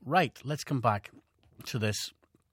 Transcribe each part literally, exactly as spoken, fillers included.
Right, let's come back to this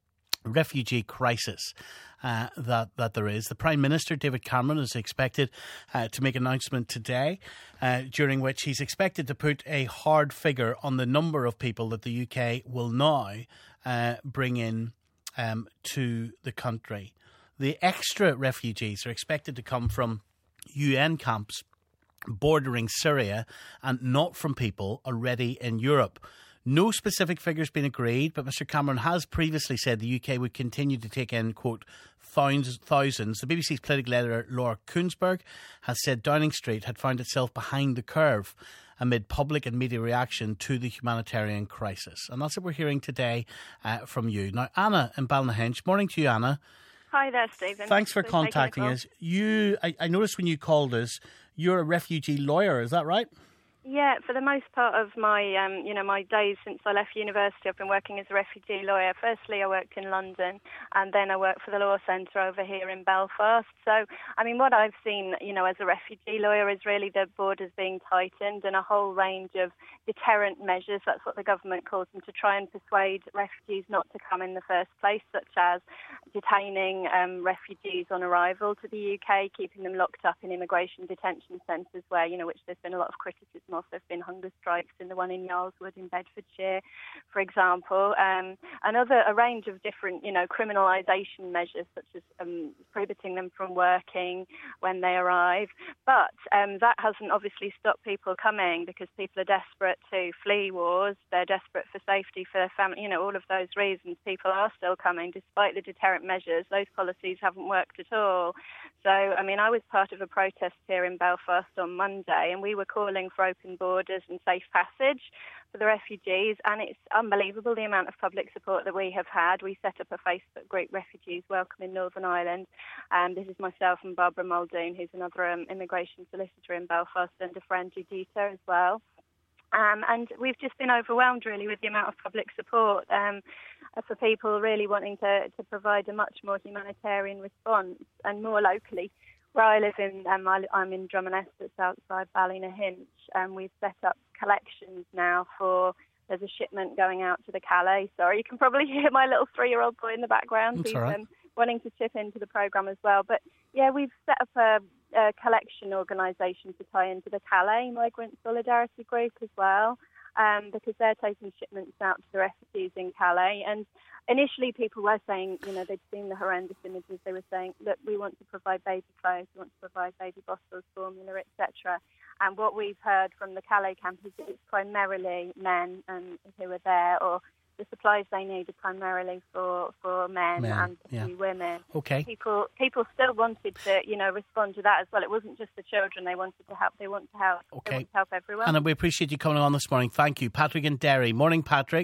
refugee crisis uh, that that there is. The Prime Minister, David Cameron, is expected uh, to make an announcement today uh, during which he's expected to put a hard figure on the number of people that the U K will now uh, bring in um, to the country. The extra refugees are expected to come from U N camps bordering Syria and not from people already in Europe. No specific figures been agreed, but Mr Cameron has previously said the U K would continue to take in, quote, thousands. The B B C's political editor Laura Kuenssberg has said Downing Street had found itself behind the curve amid public and media reaction to the humanitarian crisis. And that's what we're hearing today uh, from you. Now, Anna in Ballynahinch. Morning to you, Anna. Hi there, Stephen. Thanks for contacting us. You, I, I noticed when you called us, you're a refugee lawyer, is that right? Yeah, for the most part of my, um, you know, my days since I left university, I've been working as a refugee lawyer. Firstly, I worked in London, and then I worked for the Law Centre over here in Belfast. So, I mean, what I've seen, you know, as a refugee lawyer is really the borders being tightened and a whole range of deterrent measures, that's what the government calls them, to try and persuade refugees not to come in the first place, such as detaining um, refugees on arrival to the U K, keeping them locked up in immigration detention centres where, you know, which there's been a lot of criticism. Also, there have been hunger strikes in the one in Yarlswood in Bedfordshire, for example, um, and other a range of different, you know, criminalisation measures such as um, prohibiting them from working when they arrive. But um, that hasn't obviously stopped people coming because people are desperate to flee wars. They're desperate for safety for their family. You know, all of those reasons, people are still coming despite the deterrent measures. Those policies haven't worked at all. So, I mean, I was part of a protest here in Belfast on Monday, and we were calling for open borders and safe passage for the refugees, and it's unbelievable the amount of public support that we have had. We set up a Facebook group, Refugees Welcome in Northern Ireland, and this is myself and Barbara Muldoon, who's another um, immigration solicitor in Belfast, and a friend, Judita, as well. Um, and we've just been overwhelmed, really, with the amount of public support um, for people really wanting to, to provide a much more humanitarian response and more locally. Where I live in, um, I, I'm in Drummond Essex outside Ballynahinch, and we've set up collections now for, there's a shipment going out to the Calais. Sorry, you can probably hear my little three-year-old boy in the background. That's He's all right. um, wanting to chip into the programme as well. But yeah, we've set up a, a collection organisation to tie into the Calais Migrant Solidarity Group as well. Um, because they're taking shipments out to the refugees in Calais. And initially people were saying, you know, they'd seen the horrendous images. They were saying, look, we want to provide baby clothes, we want to provide baby bottles, formula, et cetera. And what we've heard from the Calais camp is that it's primarily men um, who are there, or the supplies they need are primarily for, for men, men and a few yeah. women. Okay. People people still wanted to, you know, respond to that as well. It wasn't just the children they wanted to help. They want to help. Okay. They want to help everyone. And we appreciate you coming on this morning. Thank you. Patrick in Derry. Morning, Patrick.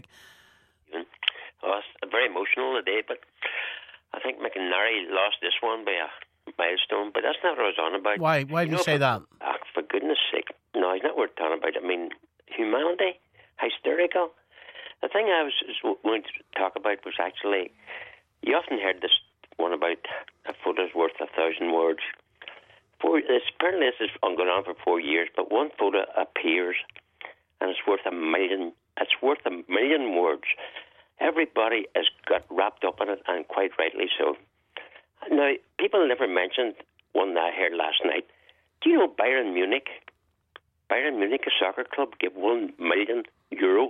Well, it's very emotional today, but I think McNary lost this one by a milestone, but that's not what I was on about. Why? Why do you, you know, say for, that? Uh, for goodness sake. No, it's not worth talking about. I mean, humanity, hysterical. The thing I was going to talk about was actually, you often heard this one about a photo's worth a thousand words. Four, this, apparently this has gone on for four years, but one photo appears and it's worth a million. It's worth a million words. Everybody has got wrapped up in it, and quite rightly so. Now, people never mentioned one that I heard last night. Do you know Bayern Munich? Bayern Munich, a soccer club, gave one million euro.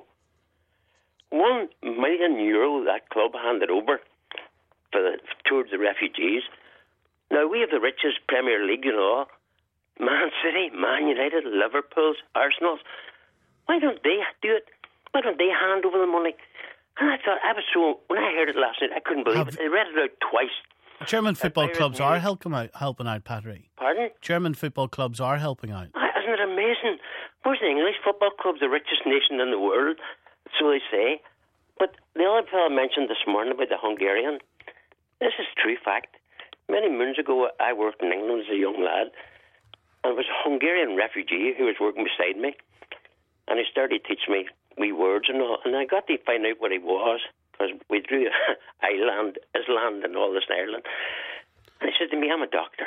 One million euro that club handed over for the, towards the refugees. Now, we have the richest Premier League and all. Man City, Man United, Liverpool, Arsenal. Why don't they do it? Why don't they hand over the money? And I thought, I was so, when I heard it last night, I couldn't believe have, it. I read it out twice. German football clubs are helping out, helping out, Patrick. Pardon? German football clubs are helping out. Isn't it amazing? Where's the English football club's the richest nation in the world? So they say. But the other fellow mentioned this morning about the Hungarian. This is true fact. Many moons ago, I worked in England as a young lad, and it was a Hungarian refugee who was working beside me, and he started to teach me wee words and all, and I got to find out what he was, because we drew Ireland, Island, and all this in Ireland. And he said to me, I'm a doctor.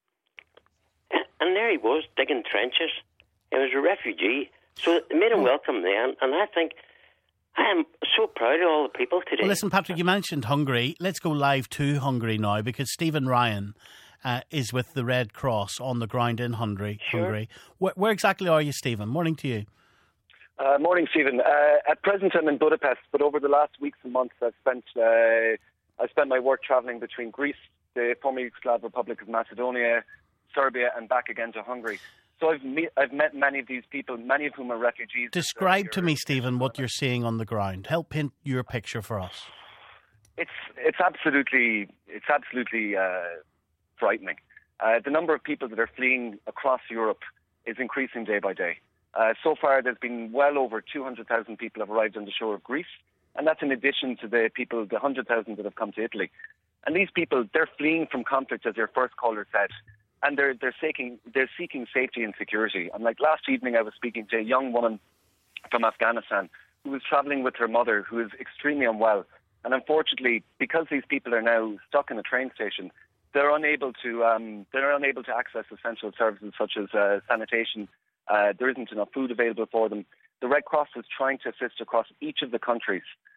And there he was, digging trenches. He was a refugee, so it made him welcome then, and I think I am so proud of all the people today. Well, listen, Patrick, you mentioned Hungary. Let's go live to Hungary now, because Stephen Ryan uh, is with the Red Cross on the ground in Hungary. Sure. Hungary. Where, where exactly are you, Stephen? Morning to you. Uh, morning, Stephen. Uh, at present, I'm in Budapest, but over the last weeks and months, I've spent uh, I spent my work travelling between Greece, the former Yugoslav Republic of Macedonia, Serbia, and back again to Hungary. So I've met, I've met many of these people, many of whom are refugees. Describe to me, Stephen, what you're seeing on the ground. Help paint your picture for us. It's it's absolutely it's absolutely uh, frightening. Uh, the number of people that are fleeing across Europe is increasing day by day. Uh, so far, there's been well over two hundred thousand people have arrived on the shore of Greece, and that's in addition to the people, the one hundred thousand that have come to Italy. And these people, they're fleeing from conflict, as your first caller said, and they're they're seeking they're seeking safety and security. And like last evening, I was speaking to a young woman from Afghanistan who was travelling with her mother, who is extremely unwell. And unfortunately, because these people are now stuck in a train station, they're unable to um, they're unable to access essential services such as uh, sanitation. Uh, there isn't enough food available for them. The Red Cross is trying to assist across each of the countries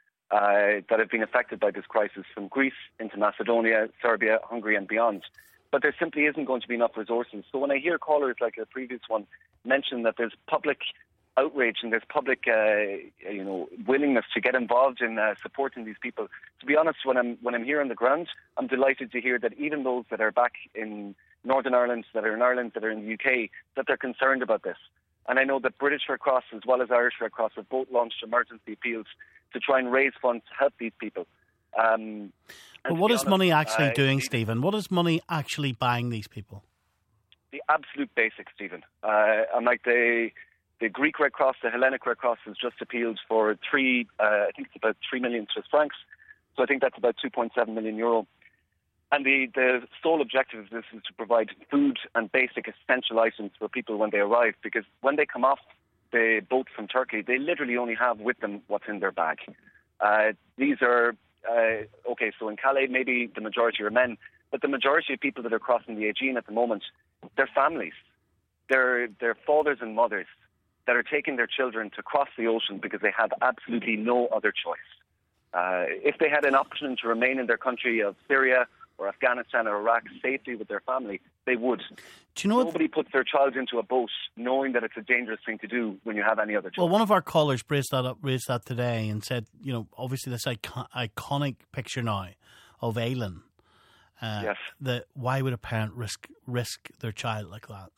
uh, that have been affected by this crisis, from Greece into Macedonia, Serbia, Hungary and beyond. But there simply isn't going to be enough resources. So when I hear callers like the previous one mention that there's public outrage and there's public uh, you know, willingness to get involved in uh, supporting these people, to be honest, when I'm, when I'm here on the ground, I'm delighted to hear that even those that are back in Northern Ireland, that are in Ireland, that are in the U K, that they're concerned about this. And I know that British Red Cross as well as Irish Red Cross have both launched emergency appeals to try and raise funds to help these people. Um, but what is honest, money actually uh, doing, Stephen? What is money actually buying these people? The absolute basics, Stephen. Uh, I'm like the the Greek Red Cross, the Hellenic Red Cross has just appealed for three, uh, I think it's about three million Swiss francs. So I think that's about two point seven million euro. And the, the sole objective of this is to provide food and basic essential items for people when they arrive, because when they come off the boat from Turkey, they literally only have with them what's in their bag. Uh, these are, uh, okay, so in Calais, maybe the majority are men, but the majority of people that are crossing the Aegean at the moment, they're families. They're, they're fathers and mothers that are taking their children to cross the ocean because they have absolutely no other choice. Uh, if they had an option to remain in their country of Syria or Afghanistan or Iraq safely with their family, they would. Do you know Nobody what? puts their child into a boat knowing that it's a dangerous thing to do when you have any other choice. Well, one of our callers raised that up, raised that today, and said, you know, obviously this icon- iconic picture now of Aylin. Uh, yes. That why would a parent risk risk their child like that?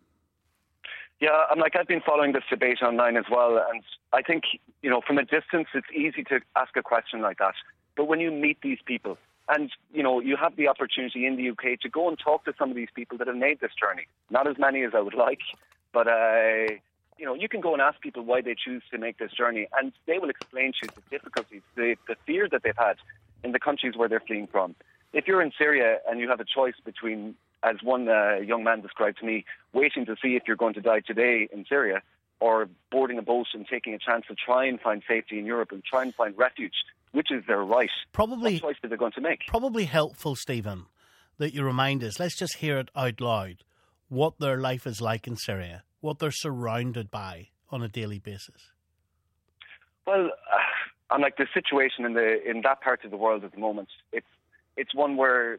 Yeah, I'm like I've been following this debate online as well, and I think, you know, from a distance it's easy to ask a question like that. But when you meet these people, and, you know, you have the opportunity in the U K to go and talk to some of these people that have made this journey. Not as many as I would like, but, uh, you know, you can go and ask people why they choose to make this journey, and they will explain to you the difficulties, the, the fear that they've had in the countries where they're fleeing from. If you're in Syria and you have a choice between, as one uh, young man described to me, waiting to see if you're going to die today in Syria, or boarding a boat and taking a chance to try and find safety in Europe and try and find refuge, which is their right. Probably, what choice are they going to make? Probably helpful, Stephen, that you remind us. Let's just hear it out loud. What their life is like in Syria, what they're surrounded by on a daily basis. Well, uh, I'm like the situation in the in that part of the world at the moment. It's it's one where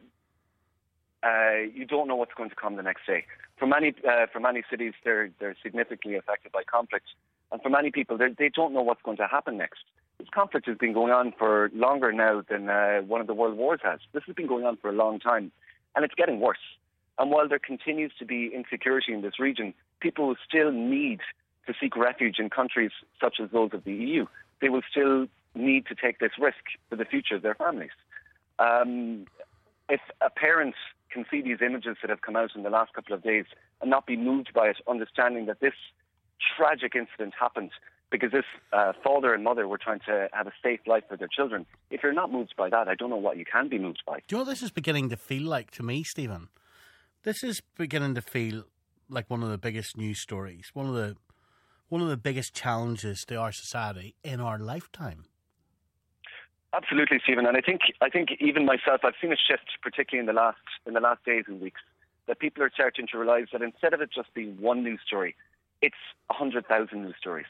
uh, you don't know what's going to come the next day. For many uh, for many cities, they're they're significantly affected by conflict, and for many people, they don't know what's going to happen next. This conflict has been going on for longer now than uh, one of the world wars has. This has been going on for a long time, and it's getting worse. And while there continues to be insecurity in this region, people will still need to seek refuge in countries such as those of the E U. They will still need to take this risk for the future of their families. Um, if a parent can see these images that have come out in the last couple of days and not be moved by it, understanding that this tragic incident happened because this uh, father and mother were trying to have a safe life for their children. If you're not moved by that, I don't know what you can be moved by. Do you know what this is beginning to feel like to me, Stephen? This is beginning to feel like one of the biggest news stories, one of the one of the biggest challenges to our society in our lifetime. Absolutely, Stephen. And I think I think even myself, I've seen a shift, particularly in the last in the last days and weeks, that people are starting to realise that instead of it just being one news story, it's a hundred thousand news stories.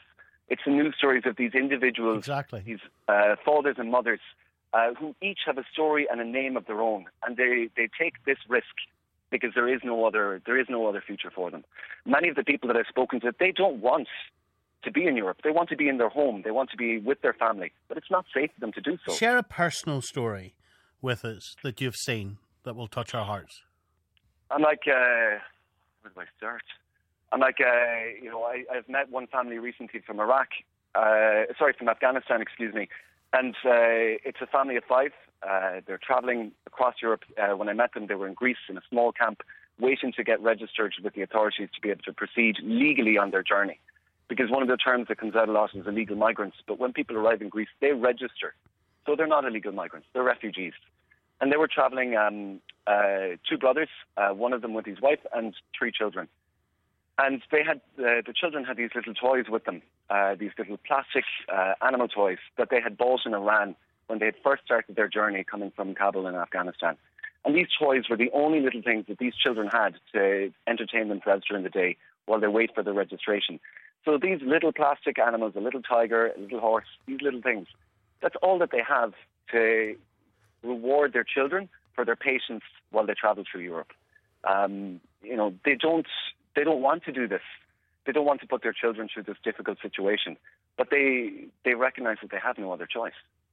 It's the news stories of these individuals, exactly. these uh, fathers and mothers, uh, who each have a story and a name of their own, and they, they take this risk because there is no other there is no other future for them. Many of the people that I've spoken to, they don't want to be in Europe. They want to be in their home. They want to be with their family, but it's not safe for them to do so. Share a personal story with us that you've seen that will touch our hearts. I'm like, uh, where do I start? I'm like, uh, you know, I, I've met one family recently from Iraq, uh, sorry, from Afghanistan, excuse me, and uh, it's a family of five. Uh, they're travelling across Europe. Uh, when I met them, they were in Greece in a small camp, waiting to get registered with the authorities to be able to proceed legally on their journey. Because one of the terms that comes out a lot is illegal migrants. But when people arrive in Greece, they register. So they're not illegal migrants, they're refugees. And they were travelling, um, uh, two brothers, uh, one of them with his wife and three children. And they had uh, the children had these little toys with them, uh, these little plastic uh, animal toys that they had bought in Iran when they had first started their journey coming from Kabul in Afghanistan. And these toys were the only little things that these children had to entertain themselves during the day while they wait for the registration. So these little plastic animals, a little tiger, a little horse, these little things, that's all that they have to reward their children for their patience while they travel through Europe. Um, you know, they don't they don't want to do this. They don't want to put their children through this difficult situation, but they they recognise that they have no other choice.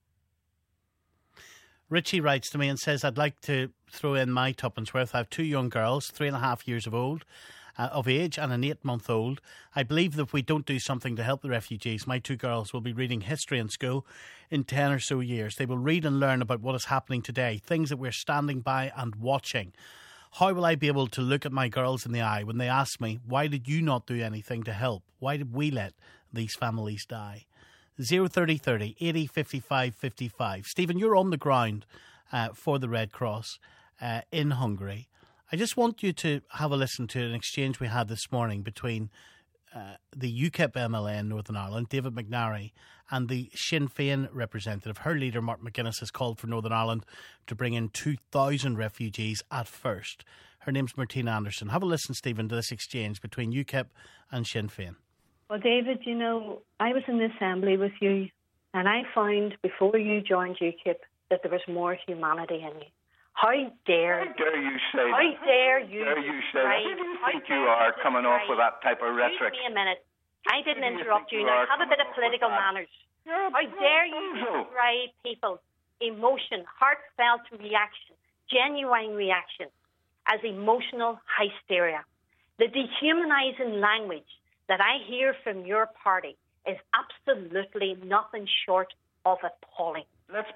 Richie writes to me and says, I'd like to throw in my tuppence worth. I have two young girls, three and a half years of old, uh, of age, and an eight-month-old. I believe that if we don't do something to help the refugees, my two girls will be reading history in school in ten or so years. They will read and learn about what is happening today, things that we're standing by and watching. How will I be able to look at my girls in the eye when they ask me, why did you not do anything to help? Why did we let these families die? Zero thirty thirty eighty fifty-five fifty-five. Stephen, you're on the ground uh, for the Red Cross uh, in Hungary. I just want you to have a listen to an exchange we had this morning between uh, the UKIP M L A in Northern Ireland, David McNary, and the Sinn Féin representative. Her leader, Mark McGuinness, has called for Northern Ireland to bring in two thousand refugees at first. Her name's Martina Anderson. Have a listen, Stephen, to this exchange between UKIP and Sinn Féin. Well, David, you know, I was in the Assembly with you, and I found before you joined UKIP that there was more humanity in you. How dare, how dare you say how that? dare you How dare you say right, that? Who do you how think you are coming off with that type of rhetoric? Excuse me a minute. I didn't Who do you interrupt think you. you Now, are have a bit of coming off political with that? manners. You're How dare you bamboozled. describe people's emotion, heartfelt reaction, genuine reaction, as emotional hysteria? The dehumanizing language that I hear from your party is absolutely nothing short of appalling. Let's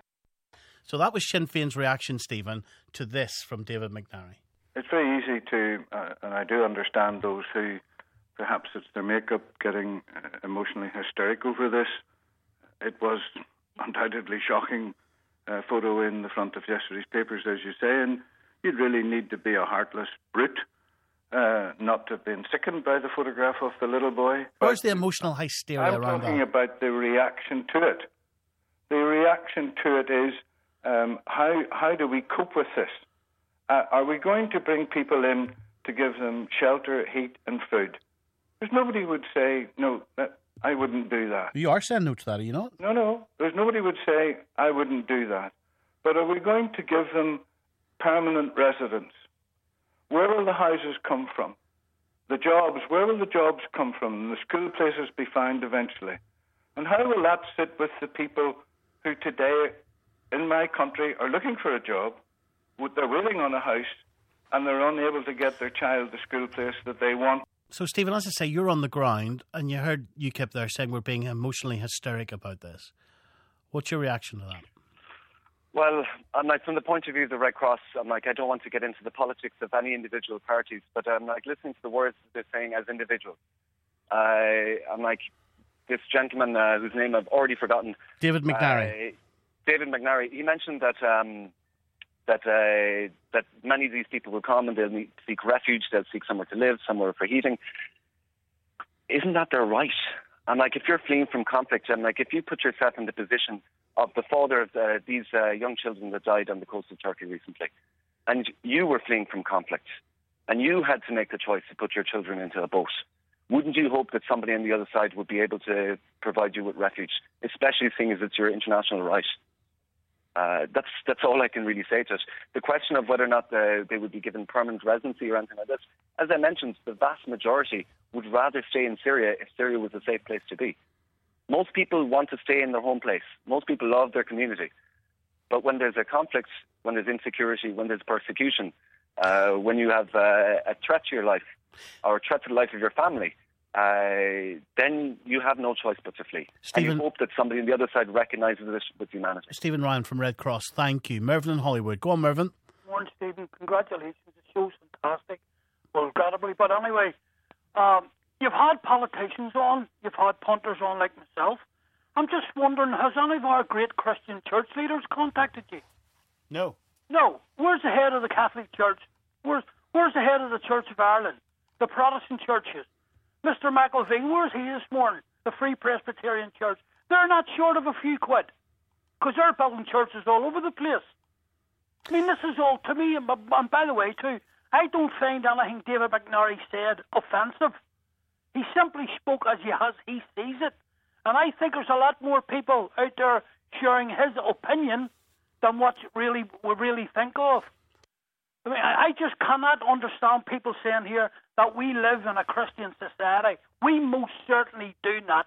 So that was Sinn Féin's reaction, Stephen, to this from David McNary. It's very easy to, uh, and I do understand those who perhaps it's their makeup getting uh, emotionally hysteric over this. It was undoubtedly shocking uh, photo in the front of yesterday's papers, as you say, and you'd really need to be a heartless brute uh, not to have been sickened by the photograph of the little boy. Where's the emotional hysteria I'm around talking that? about the reaction to it. The reaction to it is, um, how how do we cope with this? Uh, are we going to bring people in to give them shelter, heat and food? There's nobody would say, no, that, I wouldn't do that. You are saying no to that, are you not? No, no. There's nobody would say, I wouldn't do that. But are we going to give them permanent residence? Where will the houses come from? The jobs, where will the jobs come from? And the school places be found eventually. And how will that sit with the people who today in my country are looking for a job, they're waiting on a house, and they're unable to get their child the school place that they want? So, Stephen, as I say, you're on the ground, and you heard UKIP there saying we're being emotionally hysteric about this. What's your reaction to that? Well, I'm like, from the point of view of the Red Cross, I'm like, I don't want to get into the politics of any individual parties, but I'm like, listening to the words they're saying as individuals. Uh, I'm like, this gentleman uh, whose name I've already forgotten. David McNary. Uh, David McNary. He mentioned that um, that uh, that many of these people will come and they'll meet, seek refuge, they'll seek somewhere to live, somewhere for heating. Isn't that their right? I'm like, if you're fleeing from conflict, I'm like, if you put yourself in the position of the father of uh, these uh, young children that died on the coast of Turkey recently, and you were fleeing from conflict, and you had to make the choice to put your children into a boat, wouldn't you hope that somebody on the other side would be able to provide you with refuge, especially seeing as it's your international right? Uh, that's that's all I can really say to it. The question of whether or not the, they would be given permanent residency or anything like this, as I mentioned, the vast majority would rather stay in Syria if Syria was a safe place to be. Most people want to stay in their home place. Most people love their community. But when there's a conflict, when there's insecurity, when there's persecution, uh, when you have uh, a threat to your life or a threat to the life of your family, Uh, then you have no choice but to flee. Stephen, and you hope that somebody on the other side recognises this with humanity. Stephen Ryan from Red Cross, thank you. Mervyn in Hollywood. Go on, Mervyn. Morning, Stephen. Congratulations. The show's fantastic. Well, incredibly. But anyway, um, you've had politicians on, you've had punters on like myself. I'm just wondering, has any of our great Christian church leaders contacted you? No. No. Where's the head of the Catholic Church? Where's, where's the head of the Church of Ireland? The Protestant churches? Mister McElveen, where's he this morning? The Free Presbyterian Church. They're not short of a few quid, because they're building churches all over the place. I mean, this is all, to me, and by the way, too, I don't find anything David McNary said offensive. He simply spoke as he, has, he sees it. And I think there's a lot more people out there sharing his opinion than what really we really think of. I mean, I just cannot understand people saying here that we live in a Christian society. We most certainly do not.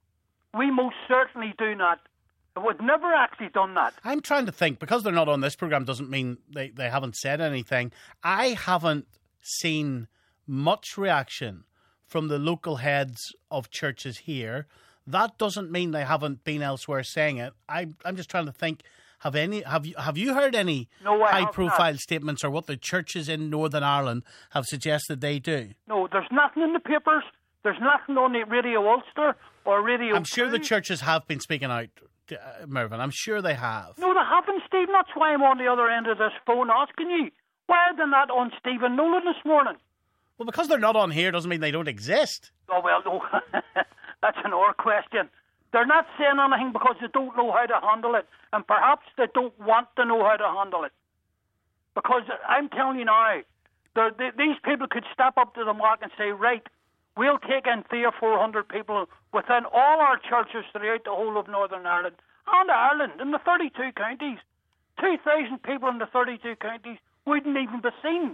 We most certainly do not. We've never actually done that. I'm trying to think, because they're not on this programme doesn't mean they, they haven't said anything. I haven't seen much reaction from the local heads of churches here. That doesn't mean they haven't been elsewhere saying it. I, I'm just trying to think. Have any have you have you heard any no, high profile statements or what the churches in Northern Ireland have suggested they do? No, there's nothing in the papers. There's nothing on the Radio Ulster or Radio. I'm sure the churches have been speaking out, uh, Mervyn. I'm sure they have. No, they haven't, Stephen. That's why I'm on the other end of this phone asking you. Why are they not on Stephen Nolan this morning? Well, because they're not on here doesn't mean they don't exist. Oh well, no, that's an or question. They're not saying anything because they don't know how to handle it. And perhaps they don't want to know how to handle it. Because I'm telling you now, they, these people could step up to the mark and say, right, we'll take in three or four hundred people within all our churches throughout the whole of Northern Ireland and Ireland in the thirty-two counties. two thousand people in the thirty-two counties wouldn't even be seen.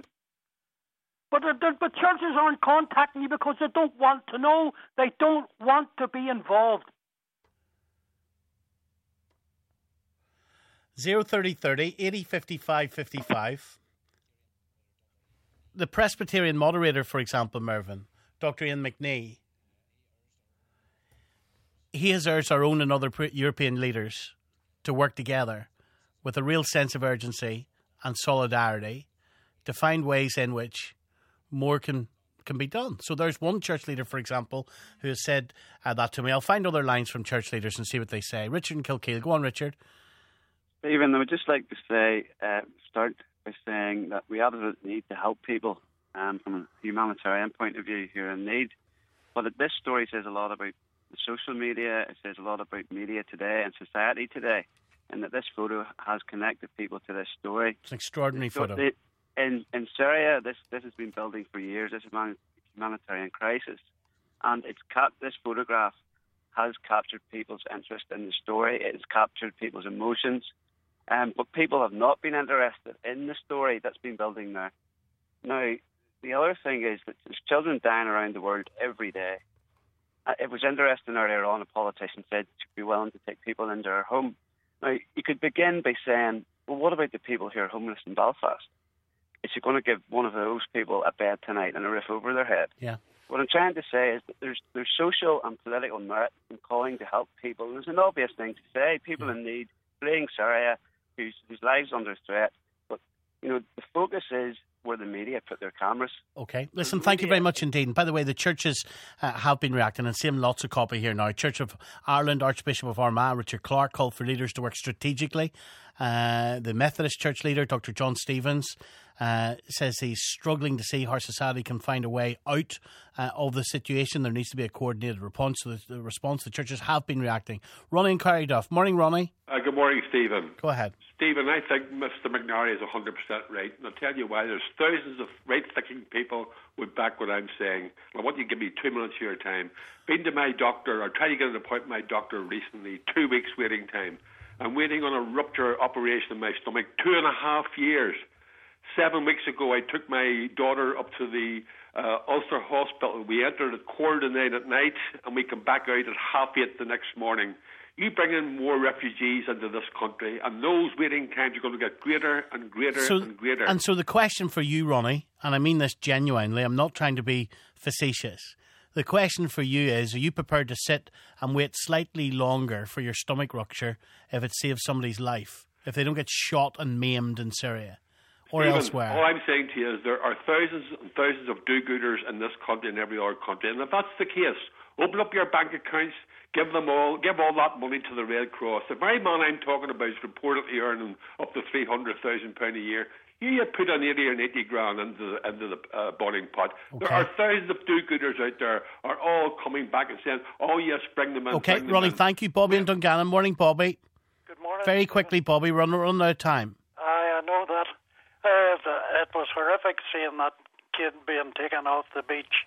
But, but churches aren't contacting you because they don't want to know. They don't want to be involved. Zero thirty thirty eighty fifty-five fifty-five. The Presbyterian moderator, for example, Mervyn, Doctor Ian McNee, he has urged our own and other European leaders to work together with a real sense of urgency and solidarity to find ways in which more can can be done. So there's one church leader, for example, who has said uh, that to me. I'll find other lines from church leaders and see what they say. Richard in Kilkeel. Go on, Richard. Stephen, I would just like to say, uh, start by saying that we absolutely need to help people um, from a humanitarian point of view who are in need. But this story says a lot about the social media, it says a lot about media today and society today, and that this photo has connected people to this story. It's an extraordinary so photo. The, in, in Syria, this, this has been building for years, this humanitarian crisis, and it's cap- this photograph has captured people's interest in the story, it has captured people's emotions. Um, but people have not been interested in the story that's been building there. Now, the other thing is that there's children dying around the world every day. Uh, it was interesting earlier on, a politician said she'd be willing to take people into her home. Now, you could begin by saying, well, what about the people who are homeless in Belfast? Is she going to give one of those people a bed tonight and a roof over their head? Yeah. What I'm trying to say is that there's there's social and political merit in calling to help people. There's an obvious thing to say, people in need, fleeing Syria, Whose, whose lives under threat, but you know the focus is where the media put their cameras. Okay, listen, thank you very much indeed. And by the way, the churches uh, have been reacting, and seeing lots of copy here now. Church of Ireland, Archbishop of Armagh, Richard Clark, called for leaders to work strategically. Uh, the Methodist Church leader, Doctor John Stevens, uh, says he's struggling to see how society can find a way out uh, of the situation. There needs to be a coordinated response. So the, the response, the churches have been reacting. Ronnie in Carryduff. Morning, Ronnie. Uh, good morning, Stephen. Go ahead. Stephen, I think Mister McNary is one hundred percent right, and I'll tell you why. There's thousands of right-thinking people would back what I'm saying. I want you to give me two minutes of your time. Been to my doctor, or tried to get an appointment with my doctor recently, two weeks waiting time. I'm waiting on a rupture operation in my stomach, two and a half years. Seven weeks ago, I took my daughter up to the uh, Ulster Hospital. We entered at quarter to nine at night, and we come back out at half eight the next morning. You bring in more refugees into this country, and those waiting times are going to get greater and greater so, and greater. And so the question for you, Ronnie, and I mean this genuinely, I'm not trying to be facetious. The question for you is, are you prepared to sit and wait slightly longer for your stomach rupture if it saves somebody's life, if they don't get shot and maimed in Syria or Stephen, elsewhere? All I'm saying to you is there are thousands and thousands of do-gooders in this country and every other country, and if that's the case, open up your bank accounts, give them all, give all that money to the Red Cross. The very man I'm talking about is reportedly earning up to three hundred thousand pounds a year. You put an eighty or eighty grand into the, into the uh, boiling pot. Okay. There are thousands of do-gooders out there are all coming back and saying, "Oh yes, bring them in." Okay, Ronnie, thank you, Bobby and Dungannon. Morning, Bobby. Good morning. Very quickly, Bobby, run run out of time. I, I know that. Uh, the, it was horrific seeing that kid being taken off the beach.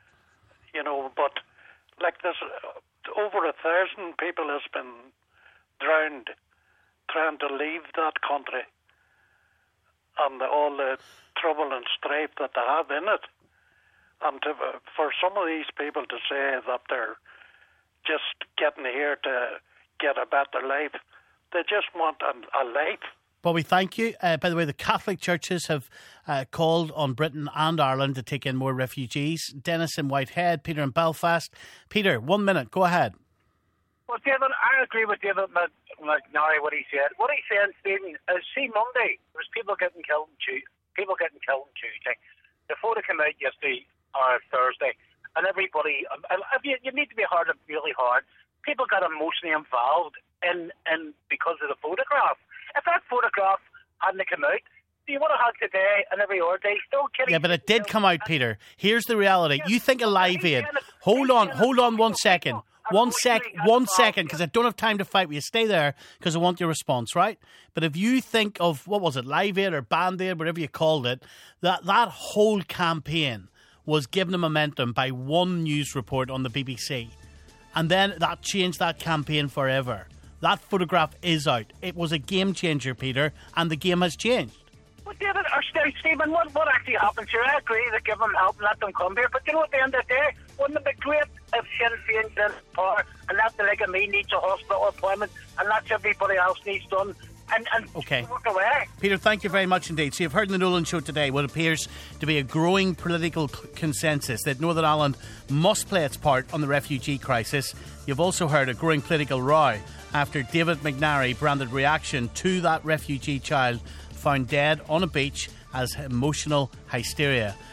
You know, but like this, uh, over a thousand people has been drowned trying to leave that country, and the, all the trouble and strife that they have in it. And to, for some of these people to say that they're just getting here to get a better life, they just want a, a life. Bobby, thank you. Uh, by the way, the Catholic churches have uh, called on Britain and Ireland to take in more refugees. Dennis in Whitehead, Peter in Belfast. Peter, one minute, go ahead. Well, David, I agree with David McNary, what he said. What he said, Stephen, is see, Monday, there was people getting killed on Tuesday. People getting killed on Tuesday. The photo came out yesterday or Thursday, and everybody, and you, you need to be hard, really hard. People got emotionally involved in, in because of the photograph. If that photograph hadn't come out, you would have had today and every other day still killing. Yeah, but it did come out, Peter. Here's the reality. Yes. You think of Live Aid. Hold on, hold on one second. One sec, one second, because I don't have time to fight with you. Stay there, because I want your response, right? But if you think of, what was it, Live Aid or Band Aid, whatever you called it, that, that whole campaign was given a momentum by one news report on the B B C. And then that changed that campaign forever. That photograph is out. It was a game changer, Peter, and the game has changed. Well, David, or Stephen, what, what actually happens here? I agree to give them help and let them come here, but you know, at the end of the day, wouldn't it be great if Sinn Féin did power and that the like of me needs a hospital appointment and that's everybody else needs done? And, and okay. Walk away. Peter, thank you very much indeed. So you've heard in the Nolan Show today what appears to be a growing political consensus that Northern Ireland must play its part on the refugee crisis. You've also heard a growing political row after David McNary branded reaction to that refugee child found dead on a beach as emotional hysteria.